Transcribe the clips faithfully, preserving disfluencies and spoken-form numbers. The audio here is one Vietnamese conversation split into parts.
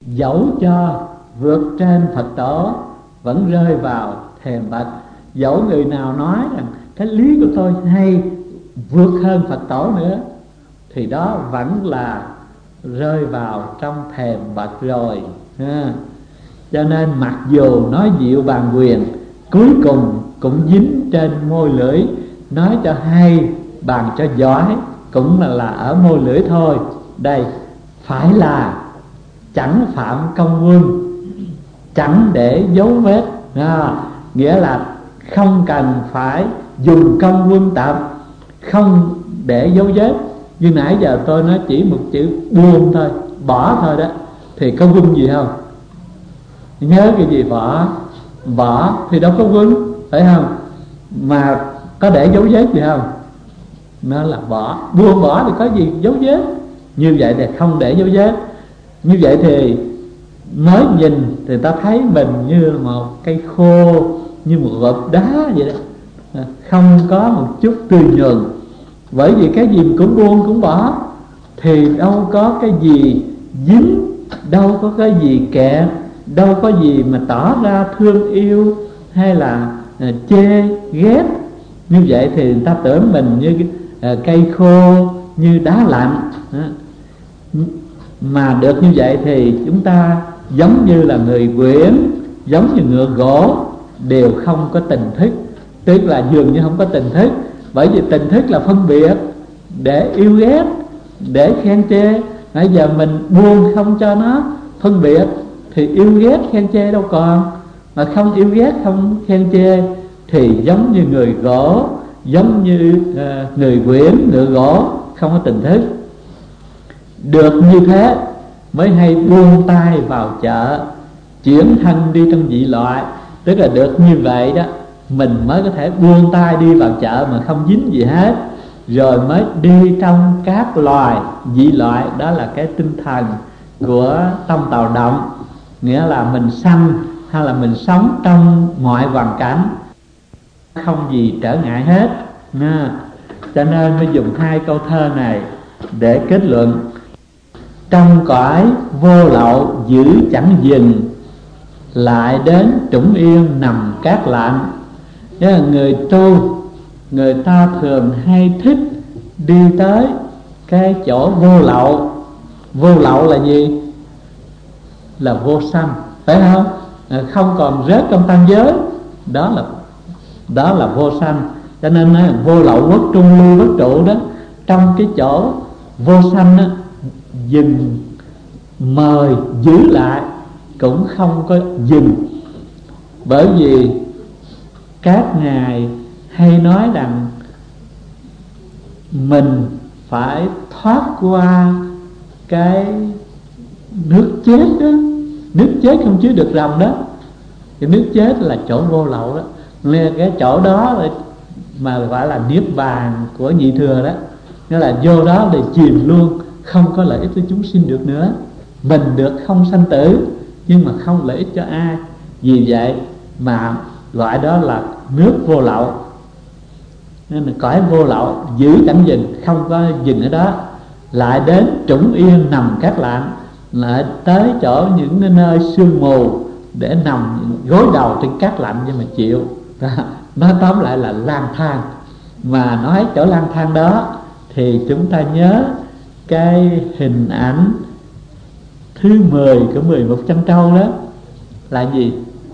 dẫu cho vượt trên Phật tổ vẫn rơi vào thềm bạch. Dẫu người nào nói rằng cái lý của tôi hay vượt hơn Phật tổ nữa, thì đó vẫn là rơi vào trong thềm bạch rồi ha. Cho nên mặc dù nói diệu bàn quyền, cuối cùng cũng dính trên môi lưỡi. Nói cho hay, bàn cho giỏi, cũng là, là ở môi lưỡi thôi. Đây phải là chẳng phạm công quân, chẳng để dấu vết à, nghĩa là không cần phải dùng công quân tập, không để dấu vết. Như nãy giờ tôi nói chỉ một chữ buông thôi, bỏ thôi đó, thì có quân gì không? Nhớ cái gì bỏ? Bỏ thì đâu có quân, phải không? Mà có để dấu vết gì không? Nó là bỏ. Buông bỏ thì có gì dấu vết. Như vậy thì không để dấu vết. Như vậy thì mới nhìn thì ta thấy mình như một cây khô, như một gộp đá vậy đó, không có một chút tươi nhuần. Bởi vì cái gì cũng buông cũng bỏ, thì đâu có cái gì dính, đâu có cái gì kẹt, đâu có gì mà tỏ ra thương yêu hay là uh, chê ghét. Như vậy thì người ta tưởng mình như uh, cây khô, như đá lạnh. uh. Mà được như vậy thì chúng ta giống như là người quyển, giống như ngựa gỗ, đều không có tình thức. Tức là dường như không có tình thức. Bởi vì tình thức là phân biệt, để yêu ghét, để khen chê. Bây giờ mình buông không cho nó phân biệt, thì yêu ghét khen chê đâu còn. Mà không yêu ghét không khen chê, thì giống như người gỗ, giống như uh, người quyển, ngựa gỗ, không có tình thức. Được như thế mới hay buông tay vào chợ, chuyển thân đi trong dị loại. Tức là được như vậy đó, mình mới có thể buông tay đi vào chợ mà không dính gì hết, rồi mới đi trong các loài dị loại. Đó là cái tinh thần của tông Tào Động. Nghĩa là mình sanh hay là mình sống trong mọi hoàn cảnh, không gì trở ngại hết. Nha. Cho nên mới dùng hai câu thơ này để kết luận. Trong cõi vô lậu giữ chẳng dừng, lại đến trũng yên nằm cát lạnh. Thế là người tu, người ta thường hay thích đi tới cái chỗ vô lậu. Vô lậu là gì? Là vô sanh, phải không? Không còn rớt trong tam giới. Đó là đó là vô sanh. Cho nên nói vô lậu quốc trung lưu bất trụ đó. Trong cái chỗ vô sanh đó, dừng mời giữ lại cũng không có dừng. Bởi vì các ngài hay nói rằng mình phải thoát qua cái nước chết đó. Nước chết không chứa được rồng đó. Cái nước chết là chỗ vô lậu đó. Nên cái chỗ đó mà gọi là niết bàn của nhị thừa đó. Nghĩa là vô đó để chìm luôn, không có lợi ích cho chúng sinh được nữa. Mình được không sanh tử, nhưng mà không lợi ích cho ai. Vì vậy mà gọi đó là nước vô lậu. Nên là cõi vô lậu giữ chẳng dừng, không có dừng ở đó. Lại đến trũng yên nằm cát lạnh, lại tới chỗ những nơi sương mù để nằm gối đầu trên cát lạnh cho mà chịu. Nói tóm lại là lang thang. Mà nói chỗ lang thang đó thì chúng ta nhớ cái hình ảnh thứ mười của mười một trăm trâu đó là gì?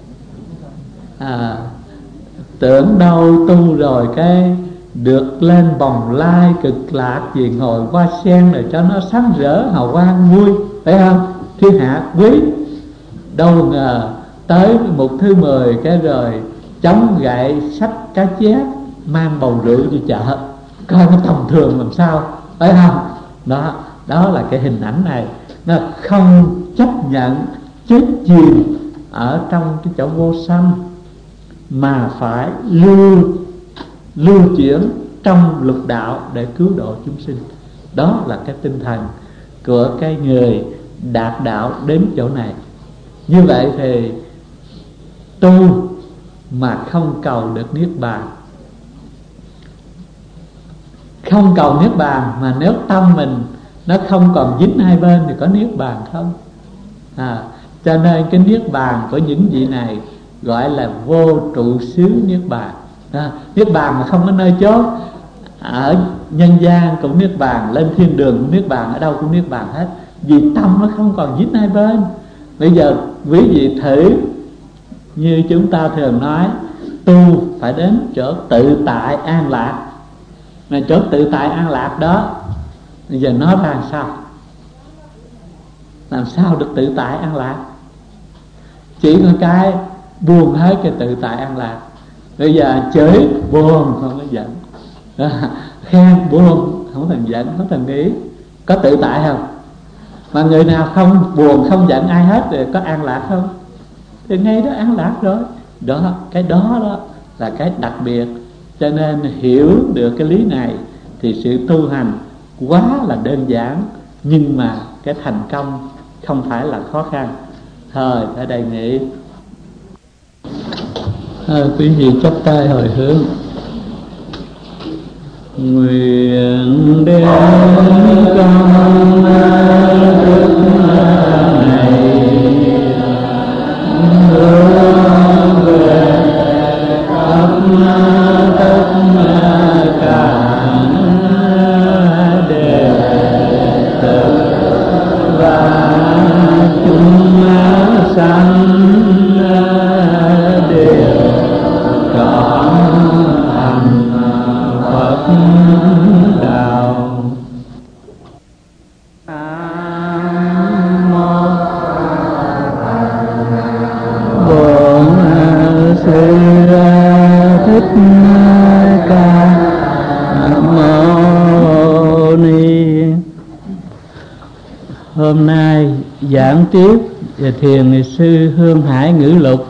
À, tưởng đâu tu rồi cái được lên bồng lai cực lạc gì, ngồi hoa sen rồi cho nó sáng rỡ hào quang vui, phải không? Thiên hạ quý. Đâu ngờ tới một thứ mười cái rồi chống gậy xách cá chép mang bầu rượu đi chợ, coi nó tầm thường làm sao, phải không? Đó, đó là cái hình ảnh này. Nó không chấp nhận chết chìm ở trong cái chỗ vô sanh, mà phải lưu lưu chuyển trong lục đạo để cứu độ chúng sinh. Đó là cái tinh thần của cái người đạt đạo đến chỗ này. Như vậy thì tu mà không cầu được niết bàn, không cầu niết bàn mà nếu tâm mình nó không còn dính hai bên thì có niết bàn không? à, cho nên cái niết bàn của những vị này gọi là vô trụ xứ niết bàn. à, Niết bàn mà không có nơi chốt. Ở nhân gian cũng niết bàn, lên thiên đường cũng niết bàn, ở đâu cũng niết bàn hết. Vì tâm nó không còn dính hai bên. Bây giờ quý vị thử, như chúng ta thường nói, tu phải đến chỗ tự tại an lạc. Mà chỗ tự tại an lạc đó, bây giờ nói ra làm sao? Làm sao được tự tại an lạc? Chỉ có cái buông hết cái tự tại an lạc. Bây giờ chửi buông không có giận, khen buông không thành giận, không thành nghĩ. Có tự tại không? Mà người nào không buồn không giận ai hết thì có an lạc không? Thì ngay đó an lạc rồi. Đó, cái đó đó là cái đặc biệt. Cho nên hiểu được cái lý này thì sự tu hành quá là đơn giản, nhưng mà cái thành công không phải là khó khăn. Thôi ở đây nghĩ à, quý vị chắp tay hồi hướng. Nguyện đem công đức này hướng về khắp tất cả đệ tử và chúng sanh đều có hành Phật đạo. Nam mô Bổn Sư Thích Ca Mâu Ni. Hôm nay giảng tiếp về thiền ni sư Hương Hải Ngữ Lục.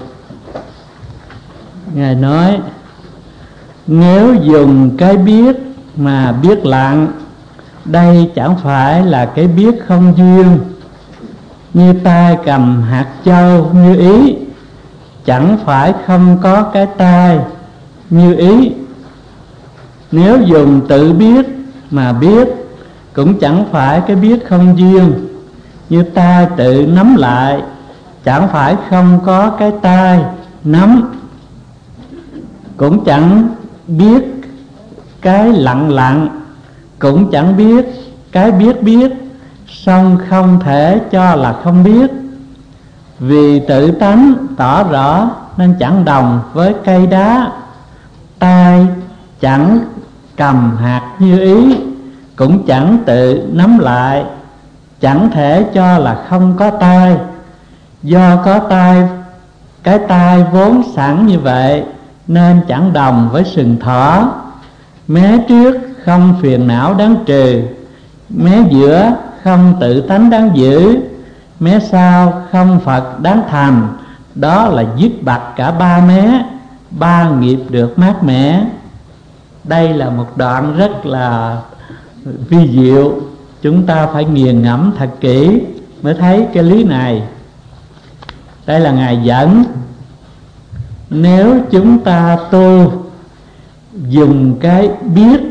Ngài nói: nếu dùng cái biết mà biết lặng, đây chẳng phải là cái biết không duyên. Như tay cầm hạt châu như ý, chẳng phải không có cái tay như ý. Nếu dùng tự biết mà biết, cũng chẳng phải cái biết không duyên. Như tay tự nắm lại, chẳng phải không có cái tay nắm. Cũng chẳng biết cái lặng lặng, cũng chẳng biết cái biết biết, song không thể cho là không biết. Vì tự tánh tỏ rõ nên chẳng đồng với cây đá. Tay chẳng cầm hạt như ý, cũng chẳng tự nắm lại, chẳng thể cho là không có tay. Do có tay, cái tay vốn sẵn như vậy, nên chẳng đồng với sừng thỏ. Mé trước không phiền não đáng trừ, mé giữa không tự tánh đáng giữ, mé sau không Phật đáng thành. Đó là dứt bặt cả ba mé, ba nghiệp được mát mẻ. Đây là một đoạn rất là vi diệu, chúng ta phải nghiền ngẫm thật kỹ mới thấy cái lý này. Đây là Ngài dẫn. Nếu chúng ta tu dùng cái biết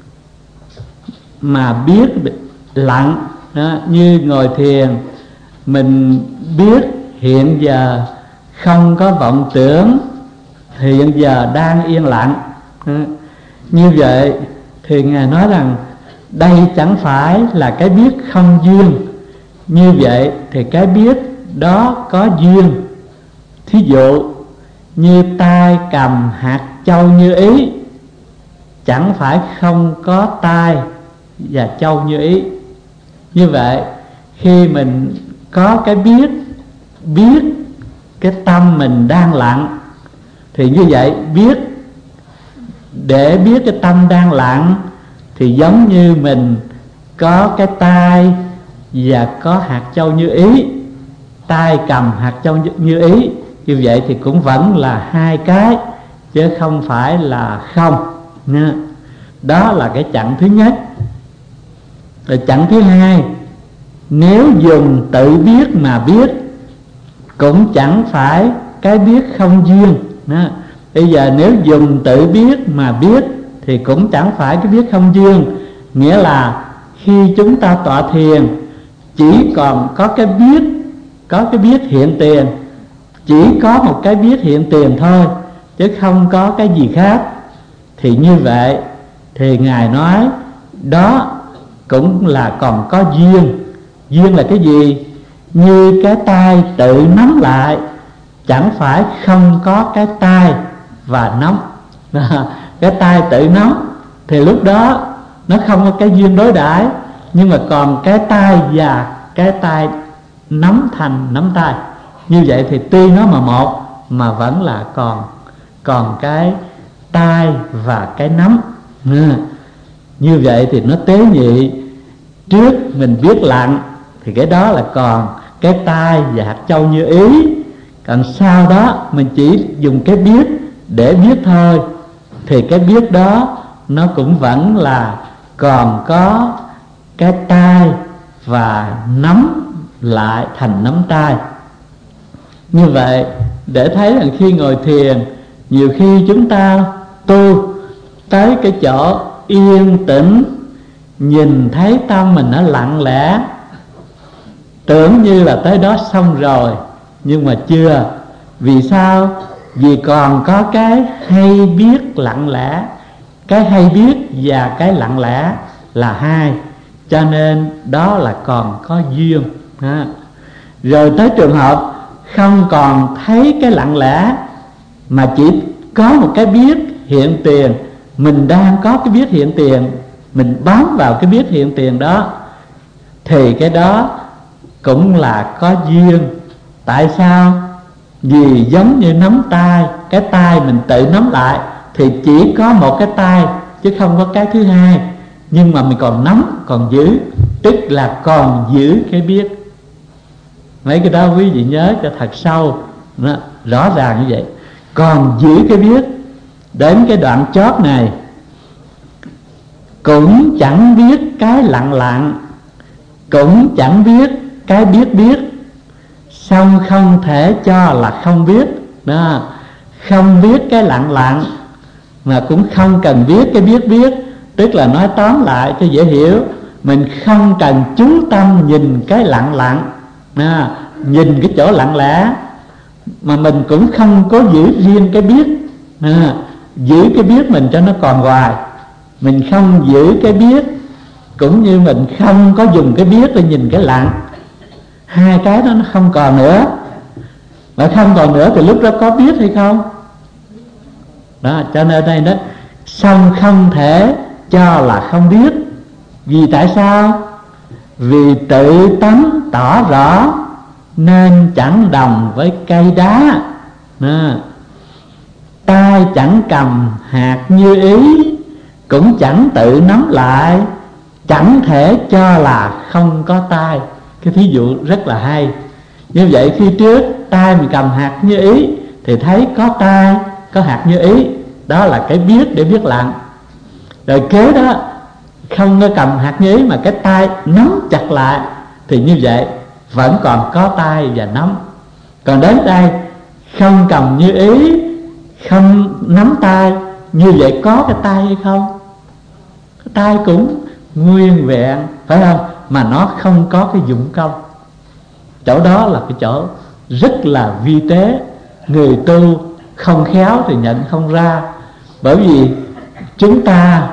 mà biết lặng đó, như ngồi thiền, mình biết hiện giờ không có vọng tưởng, hiện giờ đang yên lặng đó. Như vậy thì Ngài nói rằng đây chẳng phải là cái biết không duyên. Như vậy thì cái biết đó có duyên. Thí dụ như tay cầm hạt châu như ý, chẳng phải không có tay và châu như ý. Như vậy khi mình có cái biết, biết cái tâm mình đang lặng, thì như vậy biết, để biết cái tâm đang lặng thì giống như mình có cái tay và có hạt châu như ý. Tay cầm hạt châu như ý, như vậy thì cũng vẫn là hai cái, chứ không phải là không nha. Đó là cái chặng thứ nhất. Rồi chặng thứ hai, nếu dùng tự biết mà biết, cũng chẳng phải cái biết không duyên đó. Bây giờ nếu dùng tự biết mà biết thì cũng chẳng phải cái biết không duyên. Nghĩa là khi chúng ta tọa thiền, chỉ còn có cái biết, có cái biết hiện tiền, chỉ có một cái biết hiện tiền thôi, chứ không có cái gì khác. Thì như vậy thì Ngài nói đó cũng là còn có duyên. Duyên là cái gì? Như cái tay tự nắm lại, chẳng phải không có cái tay và nắm. Cái tay tự nắm thì lúc đó nó không có cái duyên đối đãi, nhưng mà còn cái tay và cái tay nắm thành nắm tay. Như vậy thì tuy nó mà một, mà vẫn là còn còn cái tay và cái nắm. Như vậy thì nó tế nhị. Trước mình biết lặng thì cái đó là còn cái tay và hạt châu như ý. Còn sau đó mình chỉ dùng cái biết để biết thôi, thì cái biết đó nó cũng vẫn là còn có cái tay và nắm lại thành nắm tay. Như vậy để thấy rằng khi ngồi thiền, nhiều khi chúng ta tu tới cái chỗ yên tĩnh, nhìn thấy tâm mình nó lặng lẽ, tưởng như là tới đó xong rồi, nhưng mà chưa. Vì sao? Vì còn có cái hay biết lặng lẽ. Cái hay biết và cái lặng lẽ là hai, cho nên đó là còn có duyên ha. Rồi tới trường hợp không còn thấy cái lặng lẽ, mà chỉ có một cái biết hiện tiền. Mình đang có cái biết hiện tiền, mình bám vào cái biết hiện tiền đó, thì cái đó cũng là có duyên. Tại sao? Vì giống như nắm tay, cái tay mình tự nắm lại thì chỉ có một cái tay, chứ không có cái thứ hai. Nhưng mà mình còn nắm, còn giữ, tức là còn giữ cái biết. Mấy cái đó quý vị nhớ cho thật sâu, nó rõ ràng như vậy. Còn giữ cái biết. Đến cái đoạn chót này, cũng chẳng biết cái lặng lặng, cũng chẳng biết cái biết biết, song không thể cho là không biết đó. Không biết cái lặng lặng, mà cũng không cần biết cái biết biết. Tức là nói tóm lại cho dễ hiểu, mình không cần chú tâm nhìn cái lặng lặng à, nhìn cái chỗ lặng lẽ, mà mình cũng không có giữ riêng cái biết à, giữ cái biết mình cho nó còn hoài. Mình không giữ cái biết, cũng như mình không có dùng cái biết để nhìn cái lặng. Hai cái đó nó không còn nữa. Mà không còn nữa thì lúc đó có biết hay không? Đó, cho nên đây đó, song không thể cho là không biết. Vì tại sao? Vì tự tánh tỏ rõ, nên chẳng đồng với cây đá à. Tay chẳng cầm hạt như ý, cũng chẳng tự nắm lại, chẳng thể cho là không có tay. Cái thí dụ rất là hay. Như vậy khi trước tay mình cầm hạt như ý thì thấy có tay, có hạt như ý. Đó là cái biết để biết lặng. Rồi kế đó không có cầm hạt như ý, mà cái tay nắm chặt lại, thì như vậy vẫn còn có tay và nắm. Còn đến đây không cầm như ý, không nắm tay, như vậy có cái tay hay không? Cái tay cũng nguyên vẹn, phải không? Mà nó không có cái dụng công. Chỗ đó là cái chỗ rất là vi tế. Người tu không khéo thì nhận không ra. Bởi vì chúng ta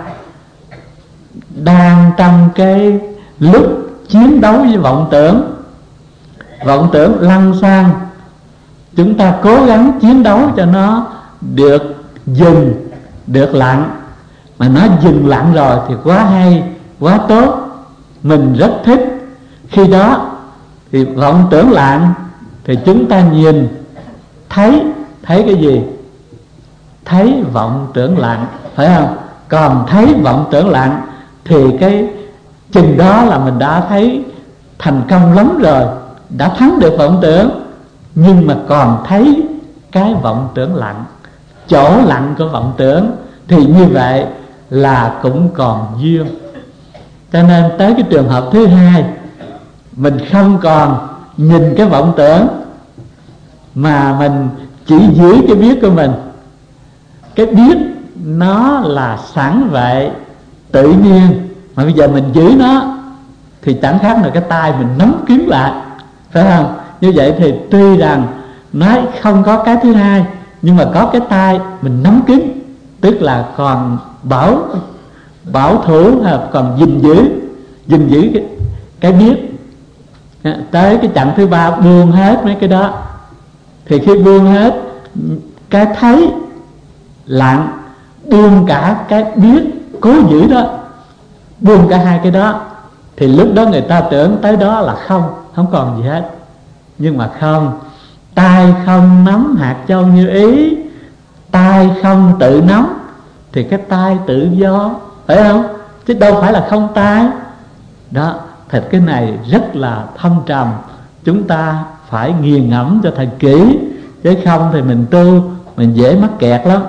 đang trong cái lúc chiến đấu với vọng tưởng. Vọng tưởng lăn sang, chúng ta cố gắng chiến đấu cho nó được dừng, được lặng. Mà nó dừng lặng rồi thì quá hay, quá tốt, mình rất thích. Khi đó thì vọng tưởng lặng, thì chúng ta nhìn thấy, thấy cái gì? Thấy vọng tưởng lặng, phải không? Còn thấy vọng tưởng lặng thì cái chừng đó là mình đã thấy thành công lắm rồi, đã thắng được vọng tưởng. Nhưng mà còn thấy cái vọng tưởng lặng, chỗ lặng của vọng tưởng, thì như vậy là cũng còn duyên. Cho nên tới cái trường hợp thứ hai, mình không còn nhìn cái vọng tưởng, mà mình chỉ giữ cái biết của mình. Cái biết nó là sẵn vậy, tự nhiên, mà bây giờ mình giữ nó thì chẳng khác nào cái tay mình nắm kín lại, phải không? Như vậy thì tuy rằng nói không có cái thứ hai, nhưng mà có cái tay mình nắm cứng, tức là còn bảo bảo thủ, còn gìn giữ gìn giữ cái, cái biết. Tới cái chặng thứ ba buông hết mấy cái đó. Thì khi buông hết cái thấy lặng, buông cả cái biết cố giữ đó, buông cả hai cái đó, thì lúc đó người ta tưởng tới đó là không, không còn gì hết. Nhưng mà không, tay không nắm hạt châu như ý, tay không tự nắm, thì cái tay tự do, phải không? Chứ đâu phải là không tay. Đó, thật cái này rất là thâm trầm, chúng ta phải nghiền ngẫm cho thật kỹ, chứ không thì mình tu mình dễ mắc kẹt lắm.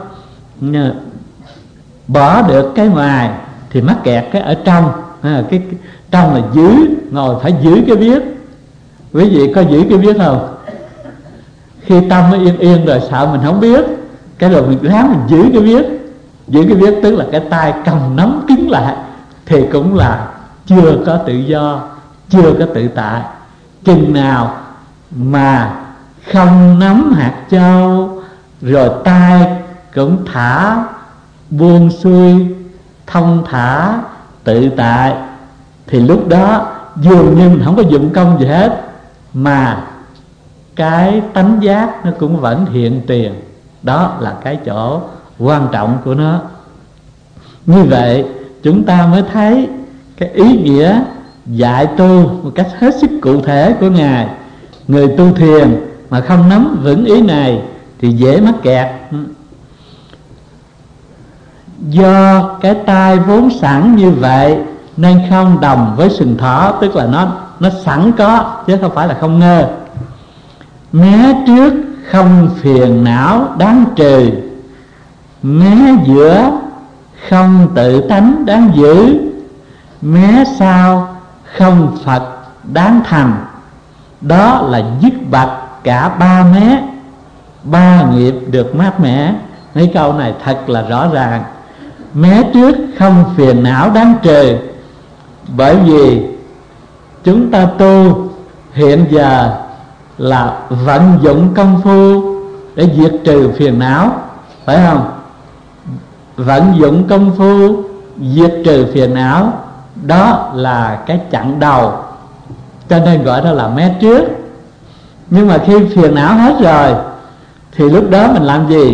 Bỏ được cái ngoài thì mắc kẹt cái ở trong. à, cái, cái trong là giữ, ngồi phải giữ cái biết. Quý vị có giữ cái biết không? Khi tâm nó yên yên rồi sợ mình không biết, cái rồi mình ráng mình giữ cái biết. Giữ cái biết tức là cái tay cầm nắm cứng lại, thì cũng là chưa có tự do, chưa có tự tại. Chừng nào mà không nắm hạt châu, rồi tay cũng thả buông xuôi, thông thả tự tại, thì lúc đó dường như mình không có dụng công gì hết, mà cái tánh giác nó cũng vẫn hiện tiền. Đó là cái chỗ quan trọng của nó. Như vậy chúng ta mới thấy cái ý nghĩa dạy tu một cách hết sức cụ thể của Ngài. Người tu thiền mà không nắm vững ý này thì dễ mắc kẹt. Do cái tai vốn sẵn như vậy nên không đồng với sừng thỏ, tức là nó nó sẵn có chứ không phải là không ngơ. Mé trước không phiền não đáng trừ, mé giữa không tự tánh đáng giữ, mé sau không Phật đáng thành. Đó là dứt bạch cả ba mé, ba nghiệp được mát mẻ. Mấy câu này thật là rõ ràng. Mé trước không phiền não đáng trừ, bởi vì chúng ta tu hiện giờ là vận dụng công phu để diệt trừ phiền não, phải không? Vận dụng công phu diệt trừ phiền não, đó là cái chặng đầu, cho nên gọi đó là mé trước. Nhưng mà khi phiền não hết rồi thì lúc đó mình làm gì?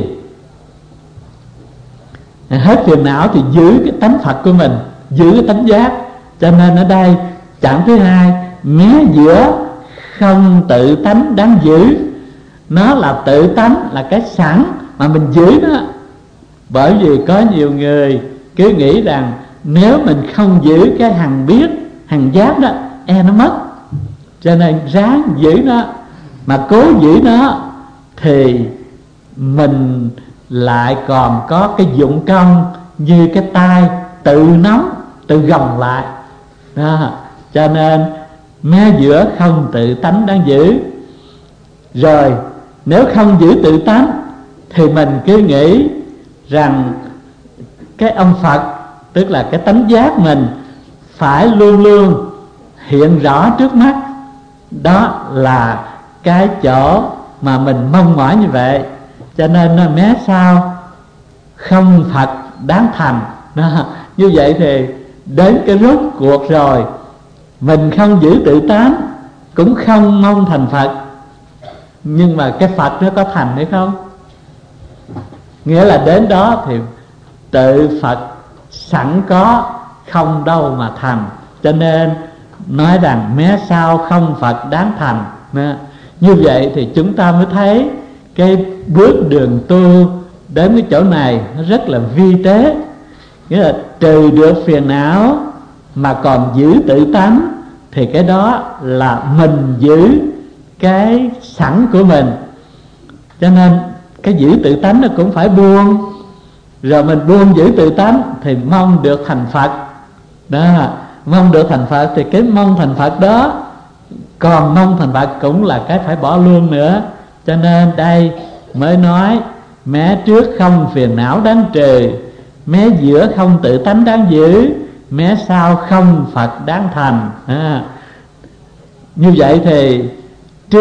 Hết phiền não thì giữ cái tánh Phật của mình, giữ cái tánh giác. Cho nên ở đây chặng thứ hai, mé giữa không tự tánh đáng giữ. Nó là tự tánh, là cái sẵn mà mình giữ nó. Bởi vì có nhiều người cứ nghĩ rằng nếu mình không giữ cái hằng biết, hằng giác đó, e nó mất. Cho nên ráng giữ nó. Mà cố giữ nó thì mình lại còn có cái dụng công như cái tay tự nắm, tự gồng lại đó. Cho nên mé giữa không tự tánh đáng giữ. Rồi nếu không giữ tự tánh thì mình cứ nghĩ rằng cái ông Phật, tức là cái tánh giác mình, phải luôn luôn hiện rõ trước mắt. Đó là cái chỗ mà mình mong mỏi như vậy. Cho nên nó mé sau không Phật đáng thành đó. Như vậy thì đến cái rốt cuộc rồi, mình không giữ tự tánh, cũng không mong thành Phật, nhưng mà cái Phật nó có thành hay không? Nghĩa là đến đó thì tự Phật sẵn có, không đâu mà thành. Cho nên nói rằng mé sau không Phật đáng thành. Như vậy thì chúng ta mới thấy cái bước đường tu đến cái chỗ này nó rất là vi tế. Nghĩa là trừ được phiền não mà còn giữ tự tánh, thì cái đó là mình giữ cái sẵn của mình. Cho nên cái giữ tự tánh nó cũng phải buông. Rồi mình buông giữ tự tánh thì mong được thành Phật đó. Mong được thành Phật thì cái mong thành Phật đó, còn mong thành Phật cũng là cái phải bỏ luôn nữa. Cho nên đây mới nói mé trước không phiền não đáng trừ, mé giữa không tự tánh đáng giữ, mé sau không Phật đáng thành à. Như vậy thì trước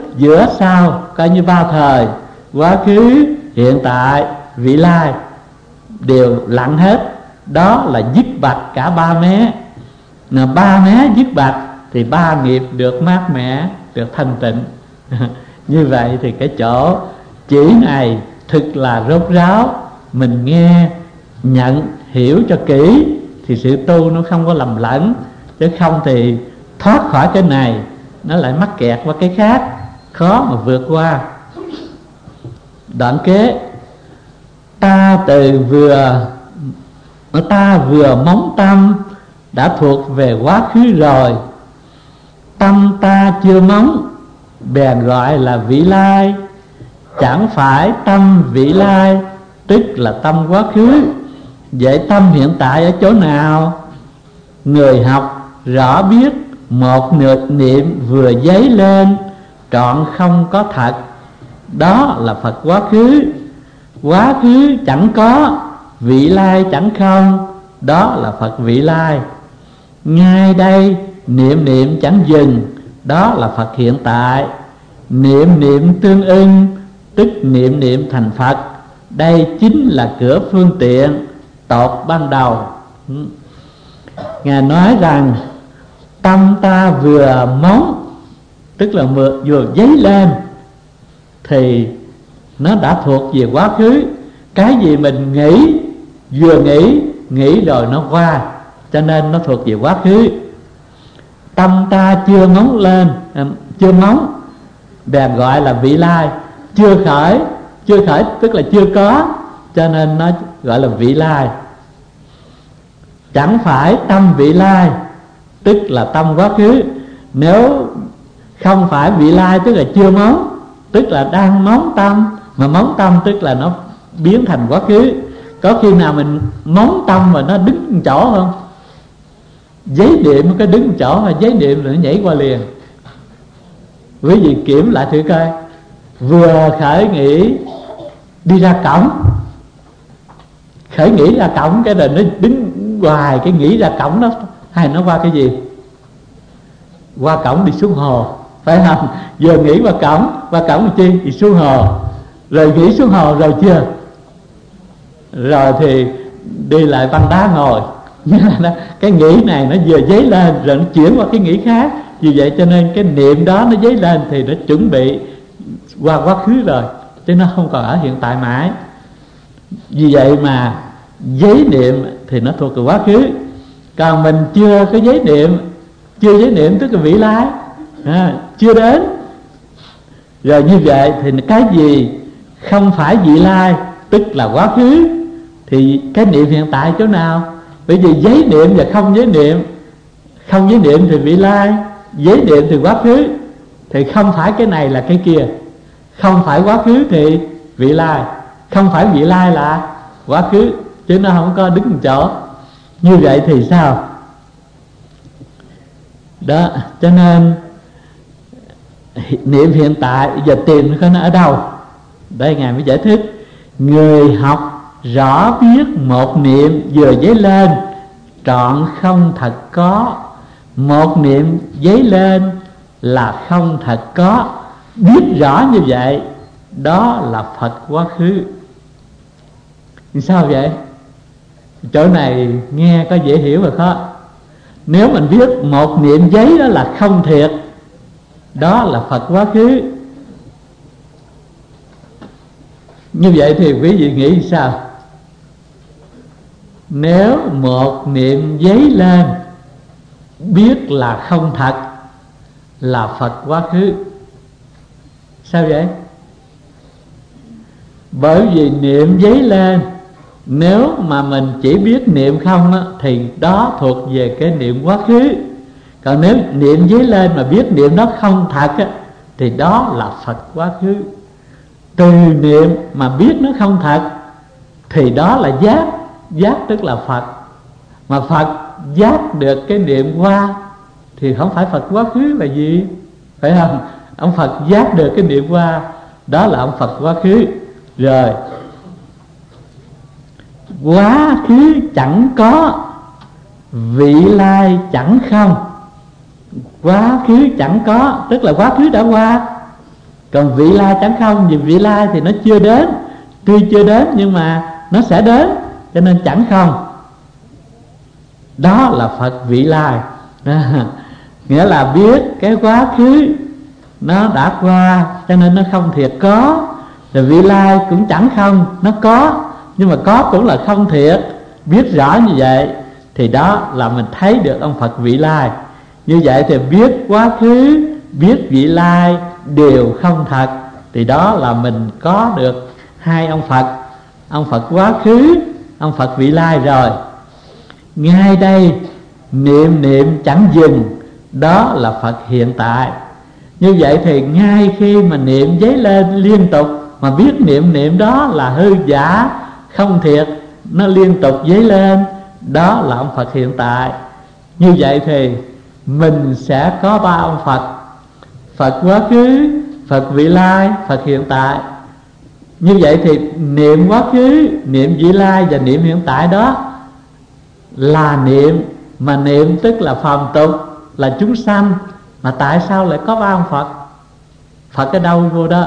giữa sau, coi như ba thời: quá khứ, hiện tại, vị lai đều lặng hết. Đó là dứt bạch cả ba mé. Mà ba mé dứt bạch thì ba nghiệp được mát mẻ, được thanh tịnh. Như vậy thì cái chỗ chỉ này thực là rốt ráo. Mình nghe, nhận, hiểu cho kỹ thì sự tu nó không có lầm lẫn. Chứ không thì thoát khỏi cái này nó lại mắc kẹt qua cái khác, khó mà vượt qua. Đoạn kế: ta từ vừa ta vừa móng tâm đã thuộc về quá khứ rồi. Tâm ta chưa móng bèn gọi là vị lai. Chẳng phải tâm vị lai tức là tâm quá khứ. Vậy tâm hiện tại ở chỗ nào? Người học rõ biết một niệm vừa dấy lên, trọn không có thật. Đó là Phật quá khứ. Quá khứ chẳng có, vị lai chẳng không. Đó là Phật vị lai. Ngay đây niệm niệm chẳng dừng. Đó là Phật hiện tại. Niệm niệm tương ưng, tức niệm niệm thành Phật. Đây chính là cửa phương tiện tột ban đầu. Ngài nói rằng tâm ta vừa móng, tức là vừa, vừa dấy lên, thì nó đã thuộc về quá khứ. Cái gì mình nghĩ, vừa nghĩ, nghĩ rồi nó qua, cho nên nó thuộc về quá khứ. Tâm ta chưa móng lên, chưa móng bèn gọi là vị lai. Chưa khởi, chưa khởi tức là chưa có, cho nên nó gọi là vị lai. Chẳng phải tâm vị lai tức là tâm quá khứ. Nếu không phải vị lai tức là chưa móng, tức là đang móng tâm. Mà móng tâm tức là nó biến thành quá khứ. Có khi nào mình móng tâm mà nó đứng một chỗ không? Giấy niệm cái đứng một chỗ, mà giấy niệm rồi nó nhảy qua liền. Quý vị kiểm lại thử coi. Vừa khởi nghĩ đi ra cổng, khởi nghĩ ra cổng cái rồi nó đứng hoài, cái nghĩ ra cổng đó, hay nó qua cái gì? Qua cổng đi xuống hồ, phải không? Vừa nghĩ qua cổng, qua cổng làm chi? Đi xuống hồ. Rồi nghĩ xuống hồ rồi chưa? Rồi thì đi lại băng đá ngồi. Cái nghĩ này nó vừa dấy lên rồi nó chuyển qua cái nghĩ khác. Vì vậy cho nên cái niệm đó nó dấy lên thì nó chuẩn bị qua quá khứ rồi, chứ nó không còn ở hiện tại mãi. Vì vậy mà giấy niệm thì nó thuộc về quá khứ. Còn mình chưa có giấy niệm, chưa giấy niệm tức là vị lai, à, chưa đến. Rồi như vậy thì cái gì không phải vị lai tức là quá khứ, thì cái niệm hiện tại chỗ nào? Bởi vì giấy niệm và không giấy niệm, không giấy niệm thì vị lai, giấy niệm thì quá khứ. Thì không phải cái này là cái kia. Không phải quá khứ thì vị lai, không phải vị lai là quá khứ, chứ nó không có đứng một chỗ. Như vậy thì sao? Đó, cho nên niệm hiện tại giờ tìm nó ở đâu? Đây Ngài mới giải thích. Người học rõ biết một niệm vừa dấy lên, trọn không thật có. Một niệm dấy lên là không thật có. Biết rõ như vậy, đó là Phật quá khứ. Sao vậy? Chỗ này nghe có dễ hiểu rồi khó? Nếu mình biết một niệm giấy đó là không thiệt, đó là Phật quá khứ. Như vậy thì quý vị nghĩ sao? Nếu một niệm giấy lên biết là không thật, là Phật quá khứ. Sao vậy? Bởi vì niệm giấy lên, nếu mà mình chỉ biết niệm không á, thì đó thuộc về cái niệm quá khứ. Còn nếu niệm giấy lên mà biết niệm đó không thật á, thì đó là Phật quá khứ. Từ niệm mà biết nó không thật thì đó là giác. Giác tức là Phật. Mà Phật giác được cái niệm qua thì không phải Phật quá khứ là gì, phải không? Ông Phật giác được cái niệm qua, đó là ông Phật quá khứ. Rồi quá khứ chẳng có, vị lai chẳng không. Quá khứ chẳng có tức là quá khứ đã qua, Còn vị lai chẳng không, vì vị lai thì nó chưa đến, tuy chưa đến nhưng mà nó sẽ đến, cho nên chẳng không. Đó là Phật vị lai. À, nghĩa là biết cái quá khứ nó đã qua, cho nên nó không thiệt có. Rồi vị lai cũng chẳng không, nó có, nhưng mà có cũng là không thiệt. Biết rõ như vậy thì đó là mình thấy được ông Phật vị lai. Như vậy thì biết quá khứ, biết vị lai đều không thật, thì đó là mình có được hai ông Phật, ông Phật quá khứ, ông Phật vị lai rồi. Ngay đây niệm niệm chẳng dừng, đó là Phật hiện tại. Như vậy thì ngay khi mà niệm dấy lên liên tục, mà biết niệm niệm đó là hư giả không thiệt, nó liên tục dấy lên, đó là ông Phật hiện tại. Như vậy thì mình sẽ có ba ông Phật: Phật quá khứ, Phật vị lai, Phật hiện tại. Như vậy thì niệm quá khứ, niệm vị lai và niệm hiện tại đó là niệm. Mà niệm tức là phàm tục, là chúng sanh. Mà tại sao lại có ba ông Phật? Phật ở đâu vô đó?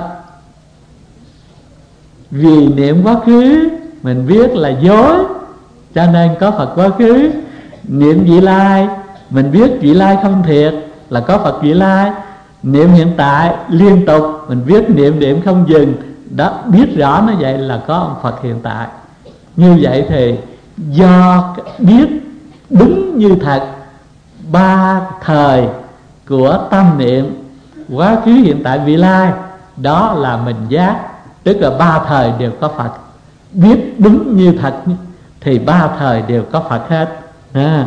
Vì niệm quá khứ mình biết là dối, cho nên có Phật quá khứ. Niệm vị lai mình biết vị lai không thiệt, là có Phật vị lai. Niệm hiện tại liên tục mình biết niệm niệm không dừng, đó, biết rõ nó vậy là có ông Phật hiện tại. Như vậy thì do biết đúng như thật ba thời của tâm niệm, quá khứ hiện tại vị lai, đó là mình giác. Tức là ba thời đều có Phật. Biết đúng như thật thì ba thời đều có Phật hết. à.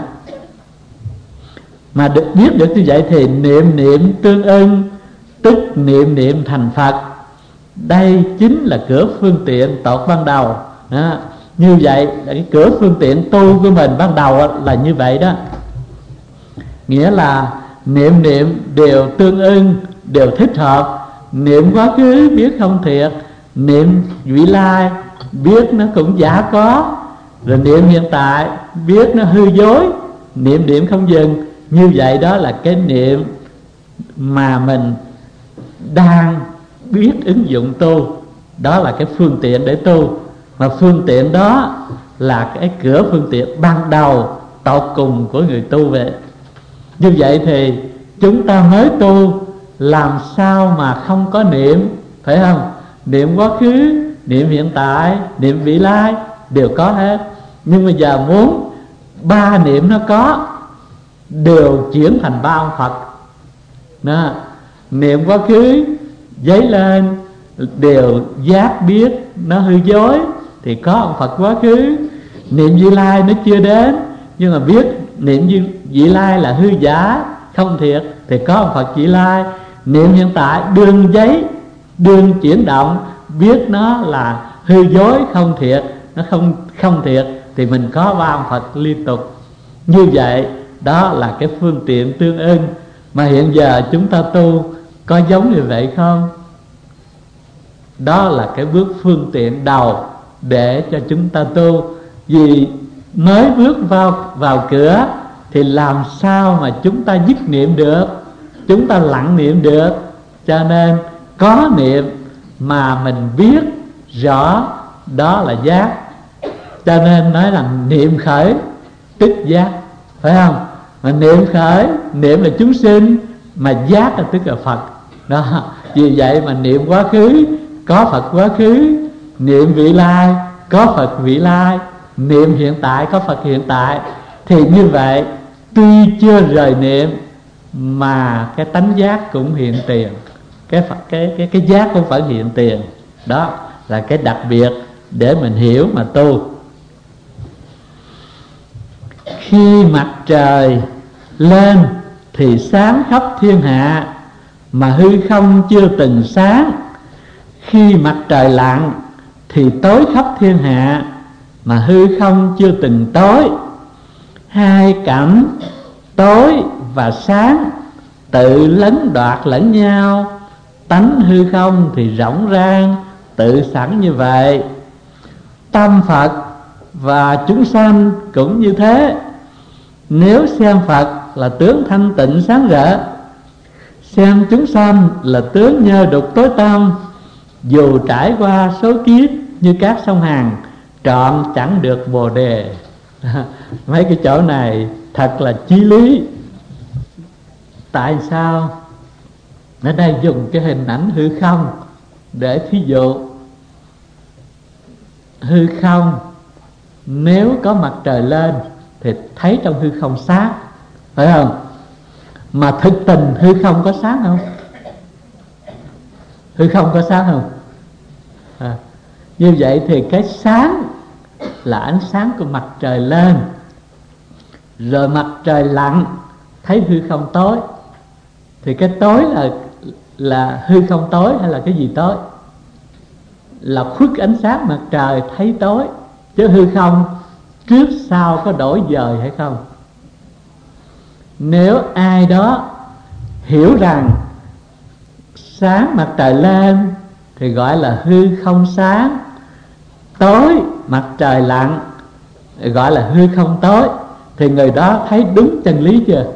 Mà được biết được như vậy thì niệm niệm tương ưng, tức niệm niệm thành Phật. Đây chính là cửa phương tiện tột ban đầu. à. Như vậy là cái cửa phương tiện tu của mình ban đầu là như vậy đó. Nghĩa là niệm niệm đều tương ưng, đều thích hợp. Niệm quá khứ biết không thiệt, niệm vị lai biết nó cũng giả có, rồi niệm hiện tại biết nó hư dối, niệm niệm không dừng. Như vậy đó là cái niệm mà mình đang biết ứng dụng tu. Đó là cái phương tiện để tu. Mà phương tiện đó là cái cửa phương tiện ban đầu tột cùng của người tu về. Như vậy thì chúng ta mới tu, làm sao mà không có niệm, phải không? Niệm quá khứ, niệm hiện tại, niệm vị lai đều có hết. Nhưng mà giờ muốn ba niệm nó có, đều chuyển thành ba ông Phật đó. Niệm quá khứ dấy lên đều giác biết nó hư dối, thì có ông Phật quá khứ. Niệm vị lai nó chưa đến, nhưng mà biết niệm vị lai là hư giả không thiệt, thì có ông Phật vị lai. Niệm hiện tại đương giấy, đương chuyển động, biết nó là hư dối không thiệt, nó không không thiệt, thì mình có ba ông Phật liên tục. Như vậy đó là cái phương tiện tương ưng. Mà hiện giờ chúng ta tu có giống như vậy không? Đó là cái bước phương tiện đầu để cho chúng ta tu. Vì mới bước vào vào cửa thì làm sao mà chúng ta dứt niệm được, chúng ta lặng niệm được. Cho nên có niệm mà mình biết rõ, đó là giác. Cho nên nói là niệm khởi tức giác, phải không? Mà niệm khởi, niệm là chúng sinh, mà giác là tức là Phật đó. Vì vậy mà niệm quá khứ có Phật quá khứ, niệm vị lai có Phật vị lai, niệm hiện tại có Phật hiện tại. Thì như vậy tuy chưa rời niệm mà cái tánh giác cũng hiện tiền, cái cái cái cái giác cũng phải hiện tiền. Đó là cái đặc biệt để mình hiểu mà tu. Khi mặt trời lên thì sáng khắp thiên hạ, mà hư không chưa từng sáng. Khi mặt trời lặn thì tối khắp thiên hạ, mà hư không chưa từng tối. Hai cảnh tối và sáng tự lấn đoạt lẫn nhau, tánh hư không thì rỗng rang tự sẵn như vậy. Tâm Phật và chúng sanh cũng như thế. Nếu xem Phật là tướng thanh tịnh sáng rỡ, xem chúng sanh là tướng nhơ đục tối tăm, dù trải qua số kiếp như các sông Hàn, trọn chẳng được bồ đề. Mấy cái chỗ này thật là chí lý. Tại sao? Ở đây dùng cái hình ảnh hư không để thí dụ. Hư không, nếu có mặt trời lên thì thấy trong hư không sáng, phải không? Mà thực tình hư không có sáng không? Hư không có sáng không? À, như vậy thì cái sáng là ánh sáng của mặt trời lên, rồi mặt trời lặn thấy hư không tối. Thì cái tối là là hư không tối hay là cái gì tối? Là khuất ánh sáng mặt trời thấy tối. Chứ hư không trước sau có đổi dời hay không? Nếu ai đó hiểu rằng sáng mặt trời lên thì gọi là hư không sáng, tối mặt trời lặn gọi là hư không tối, thì người đó thấy đúng chân lý chưa?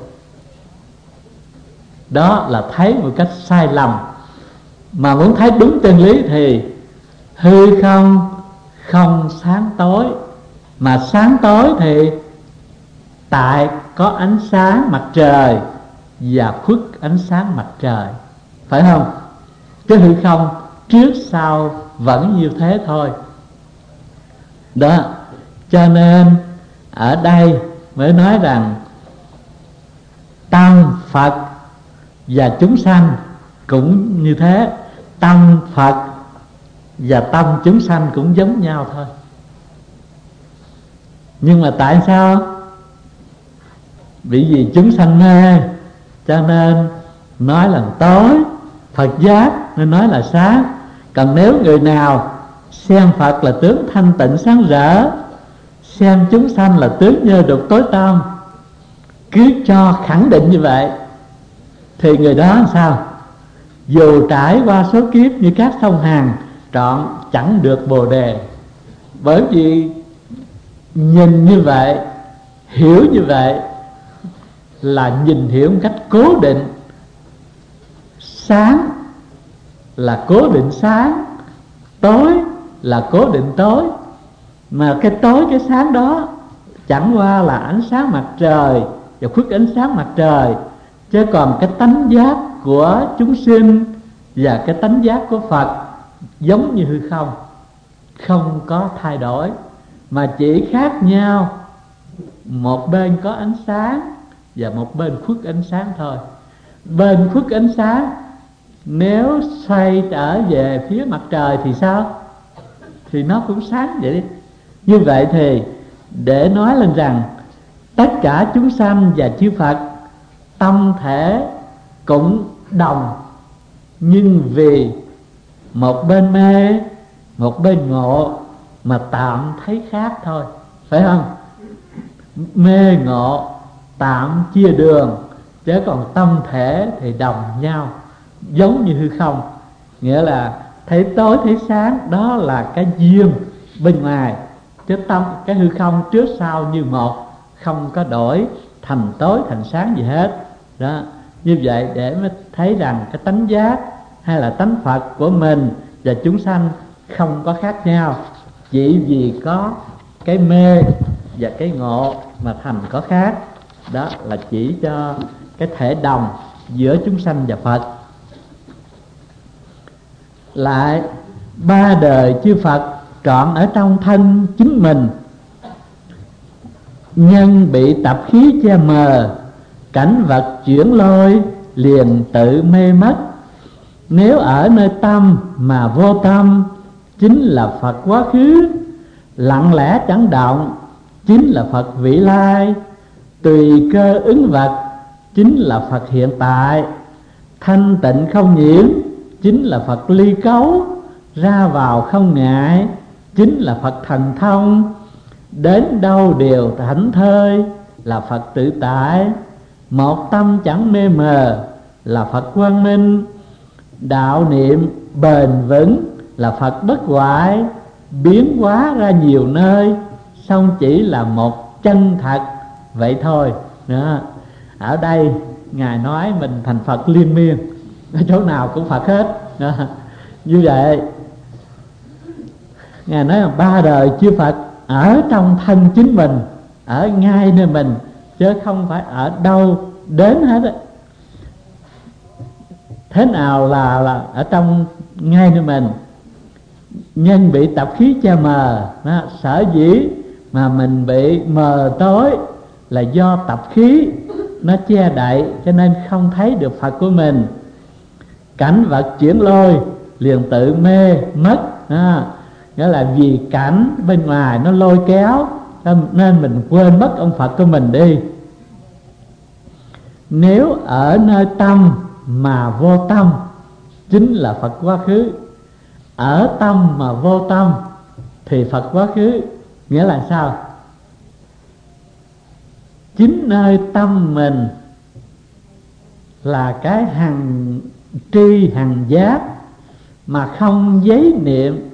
Đó là thấy một cách sai lầm. Mà muốn thấy đúng chân lý thì hư không không sáng tối, mà sáng tối thì tại có ánh sáng mặt trời và khuất ánh sáng mặt trời, phải không? Chứ hư không trước sau vẫn như thế thôi. Đó, cho nên ở đây mới nói rằng tâm Phật và chúng sanh cũng như thế. Tâm Phật và tâm chúng sanh cũng giống nhau thôi. Nhưng mà tại sao? Bởi vì chúng sanh mê cho nên nói là tối, Phật giác nên nói là sáng. Còn nếu người nào xem Phật là tướng thanh tịnh sáng rỡ, xem chúng sanh là tướng nhơ đục tối tăm, cứ cho khẳng định như vậy, thì người đó làm sao? Dù trải qua số kiếp như các sông Hàn, trọn chẳng được bồ đề. Bởi vì nhìn như vậy, hiểu như vậy là nhìn hiểu một cách cố định. Sáng là cố định sáng, tối là cố định tối. Mà cái tối cái sáng đó chẳng qua là ánh sáng mặt trời và khuất ánh sáng mặt trời. Chứ còn cái tánh giác của chúng sinh và cái tánh giác của Phật giống như hư không, không có thay đổi, mà chỉ khác nhau một bên có ánh sáng và một bên khuất ánh sáng thôi. Bên khuất ánh sáng nếu xoay trở về phía mặt trời thì sao? Thì nó cũng sáng vậy đi. Như vậy thì để nói lên rằng tất cả chúng sanh và chư Phật tâm thể cũng đồng, nhưng vì một bên mê, một bên ngộ mà tạm thấy khác thôi, phải không? Mê ngộ tạm chia đường, chứ còn tâm thể thì đồng nhau, giống như hư không. Nghĩa là thấy tối thấy sáng, đó là cái duyên bên ngoài. Chứ tâm cái hư không trước sau như một, không có đổi thành tối thành sáng gì hết. Đó, như vậy để mới thấy rằng cái tánh giác hay là tánh Phật của mình và chúng sanh không có khác nhau, chỉ vì có cái mê và cái ngộ mà thành có khác. Đó là chỉ cho cái thể đồng giữa chúng sanh và Phật. Lại ba đời chư Phật trọn ở trong thân chính mình, nhân bị tập khí che mờ, cảnh vật chuyển lôi liền tự mê mất. Nếu ở nơi tâm mà vô tâm, chính là Phật quá khứ. Lặng lẽ chẳng động, chính là Phật vị lai. Tùy cơ ứng vật, chính là Phật hiện tại. Thanh tịnh không nhiễm, chính là Phật ly cấu. Ra vào không ngại, chính là Phật thần thông. Đến đâu đều thảnh thơi, là Phật tự tại. Một tâm chẳng mê mờ, là Phật quang minh. Đạo niệm bền vững, là Phật bất hoại. Biến hóa ra nhiều nơi, song chỉ là một chân thật vậy thôi. Đó. Ở đây Ngài nói mình thành Phật liên miên. ở chỗ nào cũng Phật hết đó. Như vậy Ngài nói là ba đời chư Phật ở trong thân chính mình, ở ngay nơi mình, chứ không phải ở đâu đến hết á. Thế nào là là ở trong ngay nơi mình? Nhân bị tập khí che mờ đó, sở dĩ mà mình bị mờ tối là do tập khí nó che đậy, cho nên không thấy được Phật của mình. Cảnh vật chuyển lôi liền tự mê mất à, nghĩa là vì cảnh bên ngoài nó lôi kéo nên mình quên mất ông Phật của mình đi. Nếu ở nơi tâm mà vô tâm chính là Phật quá khứ. Ở tâm mà vô tâm thì Phật quá khứ. Nghĩa là sao? Chính nơi tâm mình là cái hằng tri hằng giác, mà không giấy niệm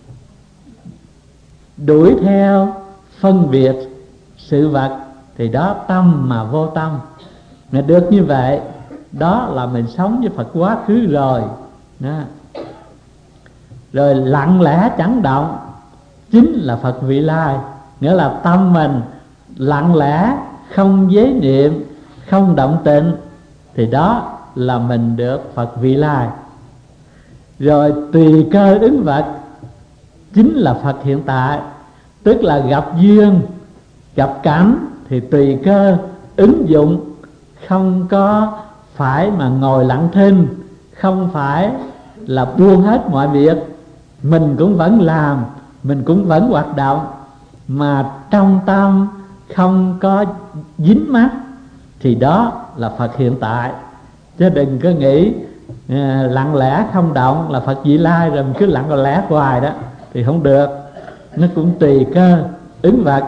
đuổi theo phân biệt sự vật thì đó tâm mà vô tâm. Mà được như vậy đó là mình sống với Phật quá khứ rồi đó. Rồi lặng lẽ chẳng động chính là Phật vị lai. Nghĩa là tâm mình lặng lẽ, không giấy niệm, không động tịnh thì đó là mình được Phật vị lai. Rồi tùy cơ ứng vật chính là Phật hiện tại. Tức là gặp duyên, gặp cảnh thì tùy cơ ứng dụng, không có phải mà ngồi lặng thinh, không phải là buông hết mọi việc. Mình cũng vẫn làm, mình cũng vẫn hoạt động, mà trong tâm không có dính mắc thì đó là Phật hiện tại. Chứ đừng có nghĩ à, lặng lẽ không động là Phật vị lai, rồi mình cứ lặng lẽ hoài đó thì không được. Nó cũng tùy cơ ứng vật.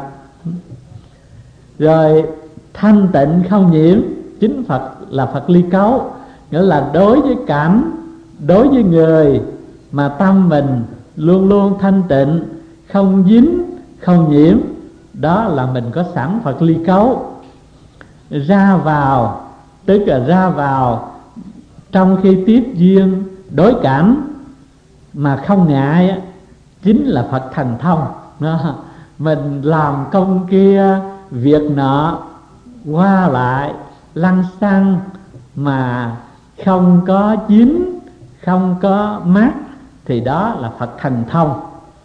Rồi thanh tịnh không nhiễm chính Phật là Phật ly cấu. Nghĩa là đối với cảnh, đối với người mà tâm mình luôn luôn thanh tịnh, không dính, không nhiễm, đó là mình có sẵn Phật ly cấu. Ra vào tức là ra vào trong khi tiếp duyên đối cảnh mà không ngại chính là Phật thành thông đó. Mình làm công kia việc nọ qua lại lăng xăng mà không có dính, không có mắc thì đó là Phật thành thông.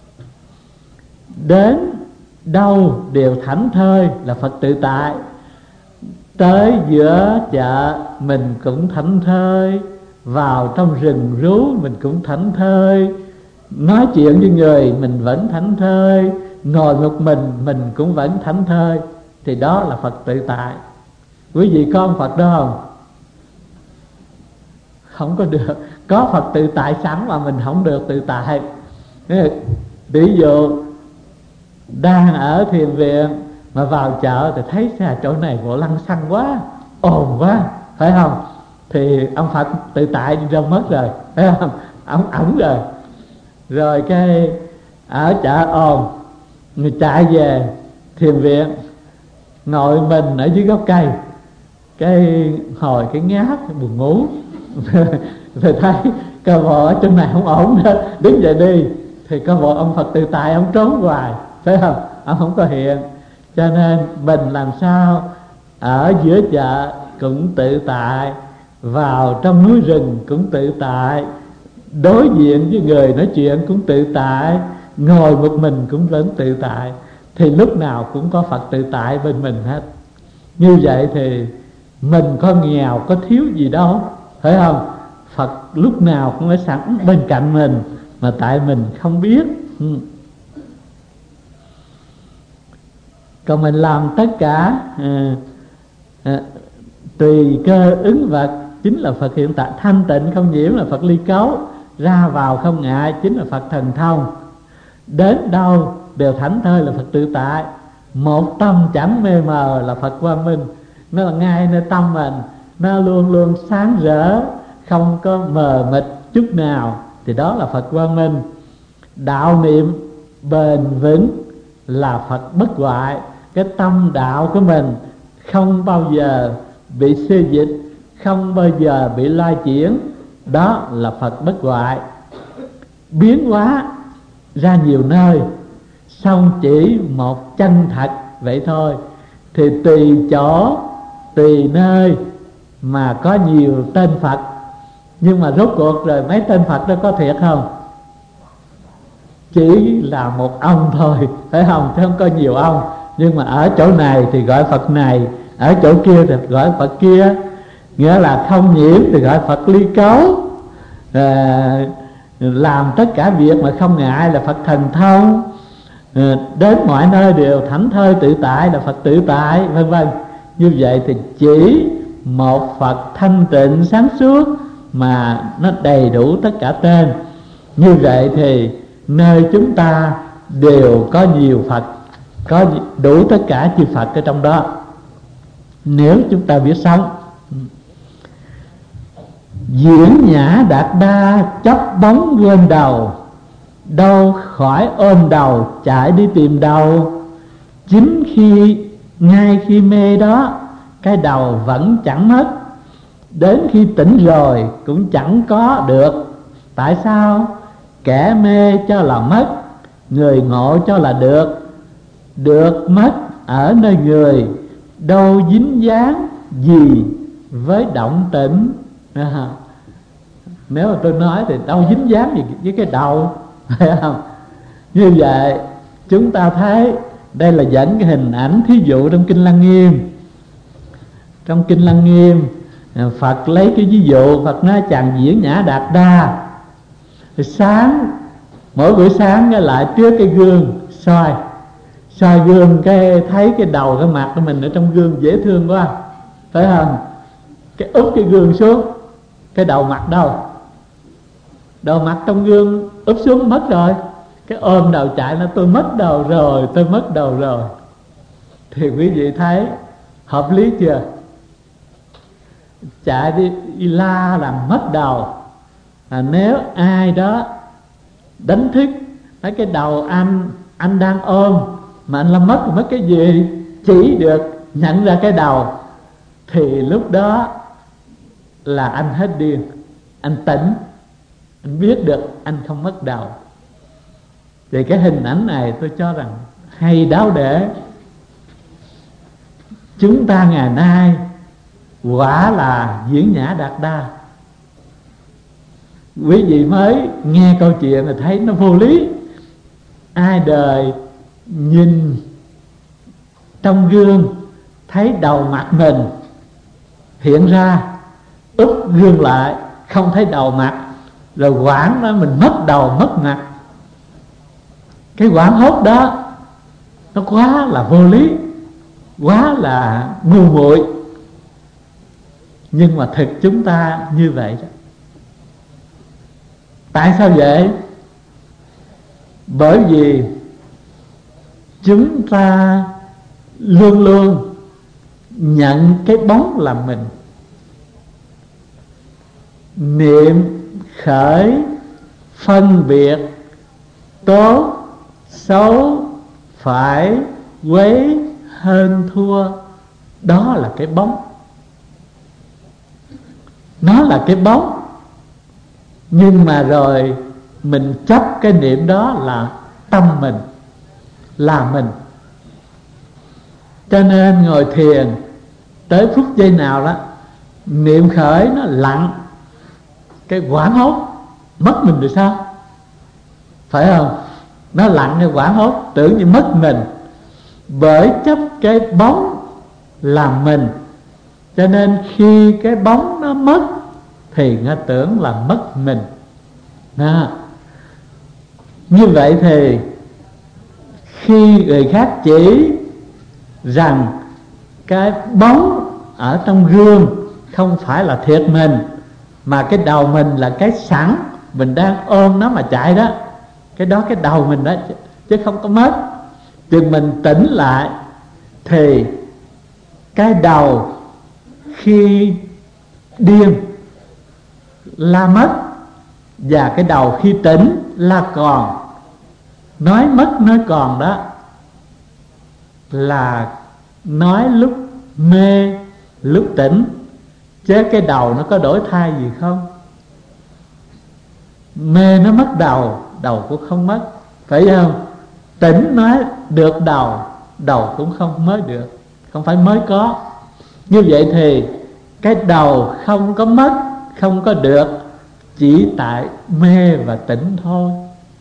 Đến đâu đều thảnh thơi là Phật tự tại. Tới giữa chợ mình cũng thảnh thơi, vào trong rừng rú mình cũng thảnh thơi, nói chuyện với người mình vẫn thảnh thơi, ngồi một mình mình cũng vẫn thảnh thơi, thì đó là Phật tự tại. Quý vị có ông Phật đó không? Không có được. Có Phật tự tại sẵn mà mình không được tự tại. Ví dụ đang ở thiền viện mà vào chợ thì thấy xa chỗ này bộ lăng xăng quá, ồn quá, phải không? Thì ông Phật tự tại đi đâu mất rồi, phải không? Ông ổng rồi. Rồi cái ở chợ ồn, người chạy về thiền viện, ngồi mình ở dưới gốc cây, cái hồi cái ngáp cái buồn ngủ. Rồi thấy coi bộ ở trong này không ổn nữa, đứng dậy đi. Thì coi bộ ông Phật tự tại ông trốn hoài, phải không? Ông không có hiện. Cho nên mình làm sao ở giữa chợ cũng tự tại, vào trong núi rừng cũng tự tại, đối diện với người nói chuyện cũng tự tại, ngồi một mình cũng vẫn tự tại. Thì lúc nào cũng có Phật tự tại bên mình hết. Như vậy thì mình có nghèo, có thiếu gì đâu, phải không? Phật lúc nào cũng ở sẵn bên cạnh mình, mà tại mình không biết. ừ. Còn mình làm tất cả à, à, tùy cơ ứng vật chính là Phật hiện tại. Thanh tịnh không nhiễm là Phật ly cấu. Ra vào không ngại chính là Phật thần thông. Đến đâu đều thảnh thơi là Phật tự tại. Một tâm chẳng mê mờ là Phật quang minh. Nó là ngay nơi tâm mình, nó luôn luôn sáng rỡ, không có mờ mịt chút nào, thì đó là Phật quang minh. Đạo niệm bền vững là Phật bất hoại. Cái tâm đạo của mình không bao giờ bị xê dịch, không bao giờ bị lai chuyển, Đó là Phật bất hoại, biến hóa ra nhiều nơi, song chỉ một chân thật vậy thôi. Thì tùy chỗ, tùy nơi mà có nhiều tên Phật. Nhưng mà rốt cuộc rồi mấy tên Phật đó có thiệt không? Chỉ là một ông thôi, phải không? Chứ không có nhiều ông. Nhưng mà ở chỗ này thì gọi Phật này, ở chỗ kia thì gọi Phật kia. Nghĩa là không nhiễm thì gọi Phật ly cấu, à, làm tất cả việc mà không ngại là Phật thần thông, à, đến mọi nơi đều thảnh thơi tự tại là Phật tự tại, vân vân. Như vậy thì chỉ một Phật thanh tịnh sáng suốt mà nó đầy đủ tất cả tên. Như vậy thì nơi chúng ta đều có nhiều Phật, có đủ tất cả chư Phật ở trong đó, nếu chúng ta biết sống. Diễn nhã đạt đa chấp bóng quên đầu, đâu khỏi ôm đầu chạy đi tìm đầu. Chính khi ngay khi mê đó, cái đầu vẫn chẳng mất, đến khi tỉnh rồi cũng chẳng có được. Tại sao? Kẻ mê cho là mất, người ngộ cho là được. Được mất ở nơi người, đâu dính dáng gì với động tĩnh. À, nếu mà tôi nói thì đâu dính dáng gì với cái đầu, phải không? Như vậy chúng ta thấy đây là dẫn cái hình ảnh thí dụ trong Kinh Lăng Nghiêm. Trong Kinh Lăng Nghiêm, Phật lấy cái ví dụ, Phật nói chàng diễn nhã đạt đa. Sáng, mỗi buổi sáng lại trước cái gương soi, soi gương cái thấy cái đầu cái mặt của mình ở trong gương dễ thương quá, phải không? Cái úp cái gương xuống, cái đầu mặt đâu? Đầu mặt trong gương úp xuống mất rồi. Cái ôm đầu chạy là tôi mất đầu rồi, tôi mất đầu rồi. Thì quý vị thấy hợp lý chưa? Chạy đi, đi la làm mất đầu. À, nếu ai đó đánh thức nói cái đầu anh anh đang ôm mà anh làm mất mất cái gì, chỉ được nhận ra cái đầu, thì lúc đó là anh hết điên, anh tỉnh, anh biết được anh không mất đầu. Thì cái hình ảnh này tôi cho rằng hay đáo để. Chúng ta ngày nay quả là diễn nhã đạt đa. Quý vị mới nghe câu chuyện là thấy nó vô lý. Ai đời nhìn trong gương thấy đầu mặt mình hiện ra, úp gương lại không thấy đầu mặt, rồi hoảng đó mình mất đầu mất mặt. Cái hoảng hốt đó nó quá là vô lý, quá là ngu muội. Nhưng mà thực chúng ta như vậy đó. Tại sao vậy? Bởi vì chúng ta luôn luôn nhận cái bóng là mình. Niệm khởi phân biệt tốt xấu phải quấy hơn thua, đó là cái bóng. Nó là cái bóng. Nhưng mà rồi mình chấp cái niệm đó là tâm mình, là mình. Cho nên ngồi thiền tới phút giây nào đó niệm khởi nó lặng, cái hoảng hốt mất mình rồi sao? Phải không? Nó lặng cái hoảng hốt, tưởng như mất mình. Bởi chấp cái bóng là mình, cho nên khi cái bóng nó mất thì nó tưởng là mất mình. Đó. Như vậy thì khi người khác chỉ rằng cái bóng ở trong gương không phải là thiệt mình, mà cái đầu mình là cái sẵn, mình đang ôm nó mà chạy đó, cái đó cái đầu mình đó, chứ không có mất. Chừng mình tỉnh lại thì cái đầu khi điên là mất, và cái đầu khi tỉnh là còn. Nói mất nói còn đó là nói lúc mê lúc tỉnh, chứ cái đầu nó có đổi thay gì không? mê nó mất đầu, đầu cũng không mất, phải không? Tỉnh nói được đầu, đầu cũng không mới được, không phải mới có. Như vậy thì cái đầu không có mất, không có được, chỉ tại mê và tỉnh thôi.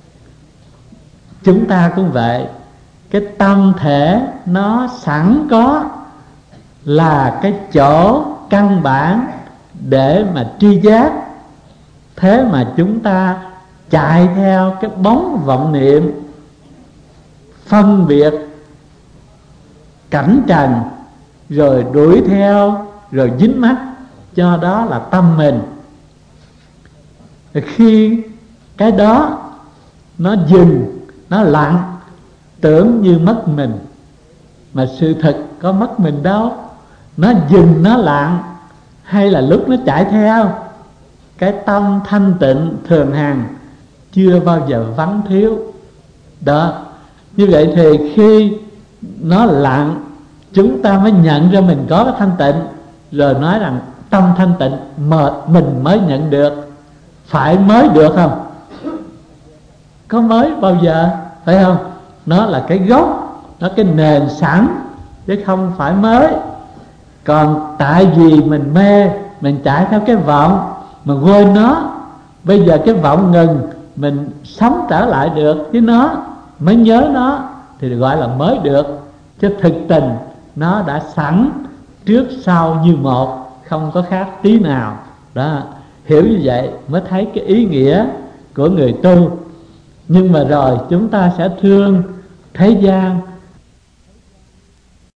Chúng ta cũng vậy, cái tâm thể nó sẵn có là cái chỗ căn bản để mà tri giác. Thế mà chúng ta chạy theo cái bóng vọng niệm, phân biệt cảnh trần, rồi đuổi theo, rồi dính mắc, cho đó là tâm mình. Khi cái đó nó dừng, nó lặng, tưởng như mất mình, mà sự thật có mất mình đâu. Nó dừng, nó lặng, hay là lúc nó chạy theo, cái tâm thanh tịnh thường hằng chưa bao giờ vắng thiếu. Đó, như vậy thì khi nó lặng, chúng ta mới nhận ra mình có cái thanh tịnh, rồi nói rằng tâm thanh tịnh mà mình mới nhận được. Phải mới được không? Có mới bao giờ, phải không? Nó là cái gốc, nó cái nền sẵn, chứ không phải mới. Còn tại vì mình mê, mình chạy theo cái vọng mà quên nó, bây giờ cái vọng ngừng, mình sống trở lại được với nó, mới nhớ nó, thì gọi là mới được. Chứ thực tình nó đã sẵn trước sau như một, không có khác tí nào. Đó, hiểu như vậy mới thấy cái ý nghĩa của người tu. Nhưng mà rồi chúng ta sẽ thương thế gian,